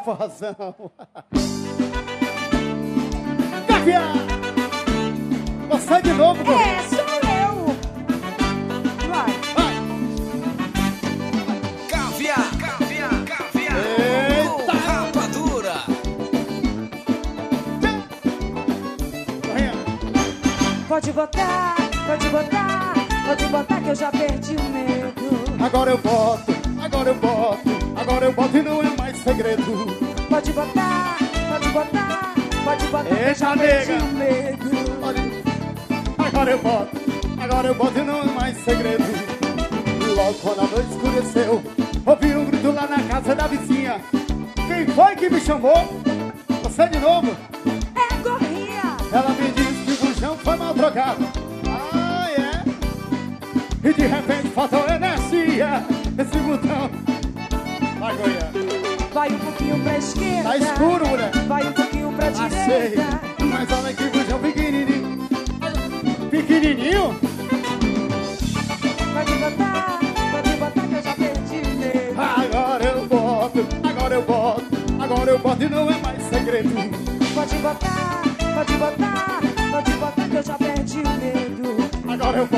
forrozão. Caviar! Você de novo, meu. É, sou eu. Vai. Vai. Caviar. Eita. Rapadura. Pode botar que eu já perdi o medo. Agora eu boto e não é mais segredo. Pode botar que eu já Eita, perdi nega. o medo. Agora eu boto e não é mais segredo. Logo quando a noite escureceu, ouvi um grito lá na casa da vizinha. Quem foi que me chamou? Você de novo? É gorrinha. Ela me disse que o bujão foi mal trocado. Ah, é? E de repente faltou energia. Esse botão. Vai, Goiânia. Vai um pouquinho pra esquerda. Tá escuro, mulher. Vai um pouquinho pra Achei. direita. Mas olha que bujão pequenininho. Pequenininho? Pode botar que eu já perdi o medo. Agora eu boto e não é mais segredo. Pode botar que eu já perdi o medo. Agora eu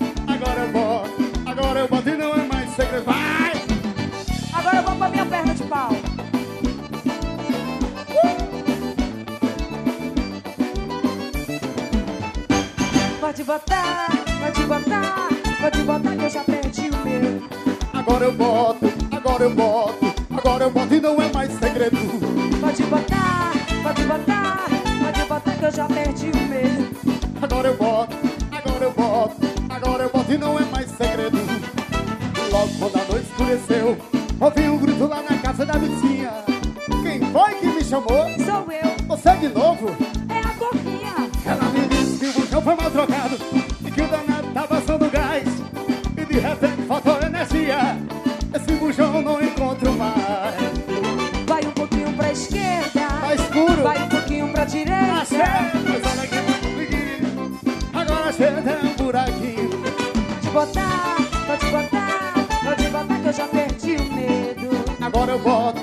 boto e não é mais segredo. Vai! Agora eu vou pra minha perna de pau. Pode botar que eu já perdi o medo. Agora eu boto e não é mais segredo. Pode botar que eu já perdi o medo. Agora eu boto e não é mais segredo. Logo quando a noite escureceu, ouvi um grito lá na casa da vizinha. Quem foi que me chamou? Sou eu, Você de novo? é a gorrinha. Ela me disse que o bujão foi mal trocado e que o danado tá vazando gás. E de repente faltou energia. Esse bujão não encontro mais. Vai um pouquinho pra esquerda. Tá escuro. Vai um pouquinho pra direita. Achei, mas olha que pequenininho. Agora chega um buraquinho. Pode botar que eu já perdi o medo. Agora eu boto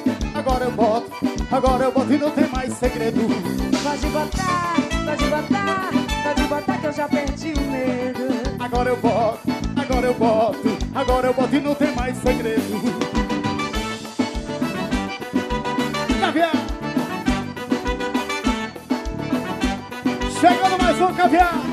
e não tem mais segredo. Pode botar que eu já perdi o medo. Agora eu boto e não tem mais segredo. Caviar! Chegando mais um caviar!